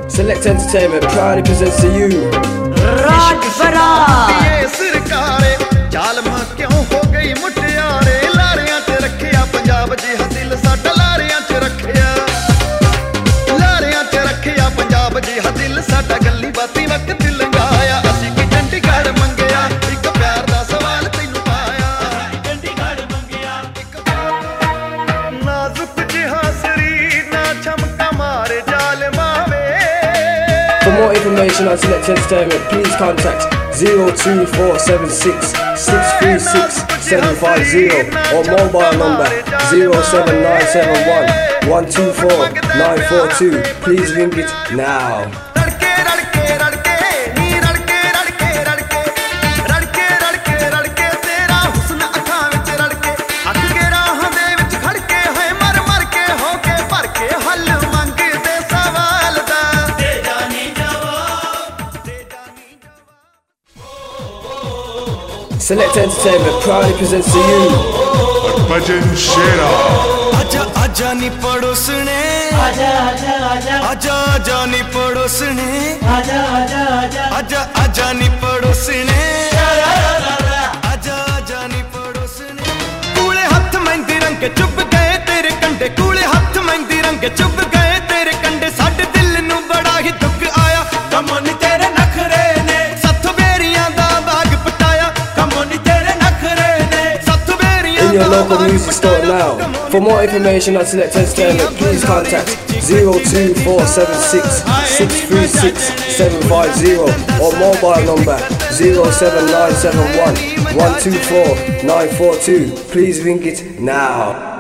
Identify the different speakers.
Speaker 1: Select Entertainment proudly presents to you
Speaker 2: Rajbara
Speaker 3: सरकारे जालमा क्यों हो गई मुटियारे लारियां च रखिया पंजाब जिहा दिल साडा लारियां च रखिया पंजाब जिहा दिल साडा गल्ली बाती वक्त लंघाया असीं की चंडीगढ़ मंगिया एक प्यार दा सवाल तैनूं पाया चंडीगढ़ मंगिया नाजुक जिहा शरीर ना चमका मारे जालमा वे।
Speaker 1: For more information on Select Entertainment, please contact 02476 636 750 or mobile number 07971 124 942. Please ring it now. Select Entertainment proudly presents to you
Speaker 4: Bhajan Shera.
Speaker 5: आजा आजा नी पड़ोसने आजा आजा आजा आजा आजा नी पड़ोसने आजा आजा आजा आजा आजा नी पड़ोसने आजा आजा नी पड़ोसने कूले हथ मेहंदी रंग चुप गए तेरे कंडे कूले हथ मेहंदी रंग चुप गए तेरे कंडे साडे दिल नूं बड़ा ही दुख आया कमों नी तेरे नखरे ने सत्थ बेरियां दा बाग पटाया कमों नी तेरे नखरे ने सत्थ बेरियां
Speaker 1: in your local music store now. For more information on Select Entertainment, please contact 02476 636 750 or mobile number 07971 124 942. Please ring it now.